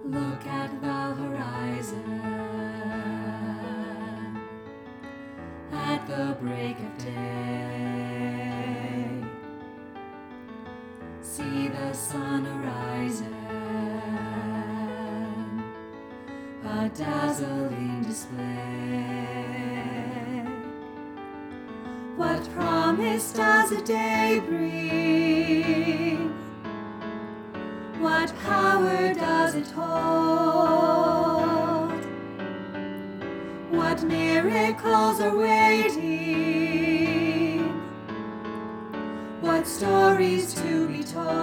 Look at the horizon at the break of day. See the sun arising, a dazzling display. What promise does a day bring? What power does it hold? What miracles are waiting? What stories to be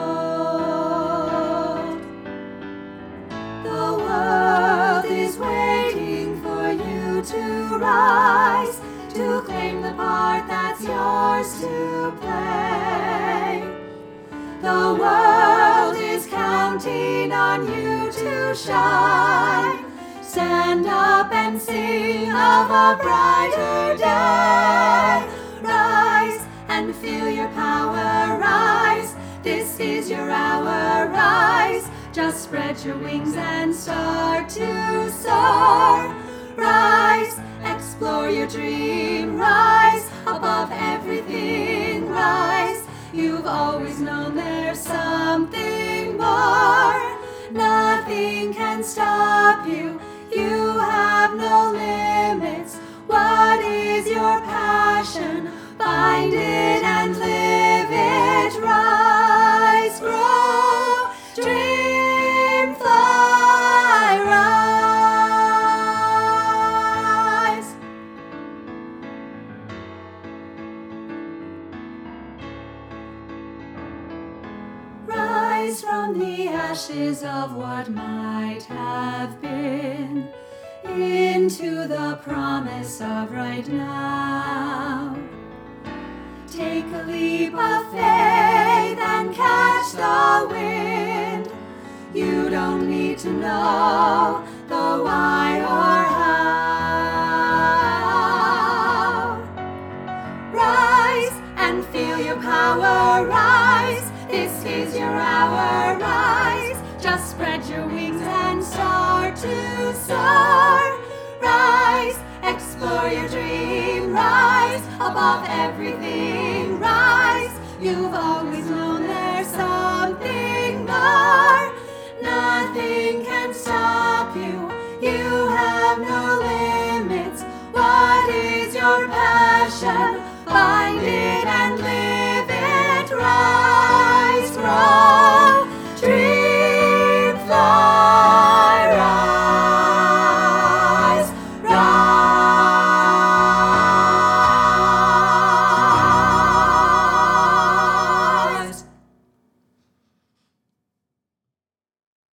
told? The world is waiting for you to rise, to claim the part that's yours to play. The world is counting on you to shine. Stand up and sing of a brighter day. Rise and feel your power rise. This is your hour, rise. Just spread your wings and start to soar. Rise, explore your dream, rise. Above everything, rise. You've always known there's something more. Nothing can stop you. You have no limits. What is your passion? Find it and live it. Rise, grow, dream, fly, rise. Rise from the ashes of what might have been into the promise of right now. Take a leap of faith and catch the wind. You don't need to know the why or how. Rise and feel your power rise. This is your hour, rise. Just spread your wings and start to soar. Rise, explore your dream, rise. Above everything, rise. You've always